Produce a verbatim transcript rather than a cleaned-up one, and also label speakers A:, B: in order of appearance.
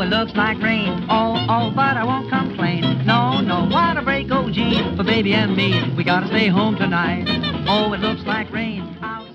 A: looks like rain. Oh, oh, but I won't complain. No, no, what a break, oh gee, for baby and me. We gotta stay home tonight. Oh, it looks like rain out.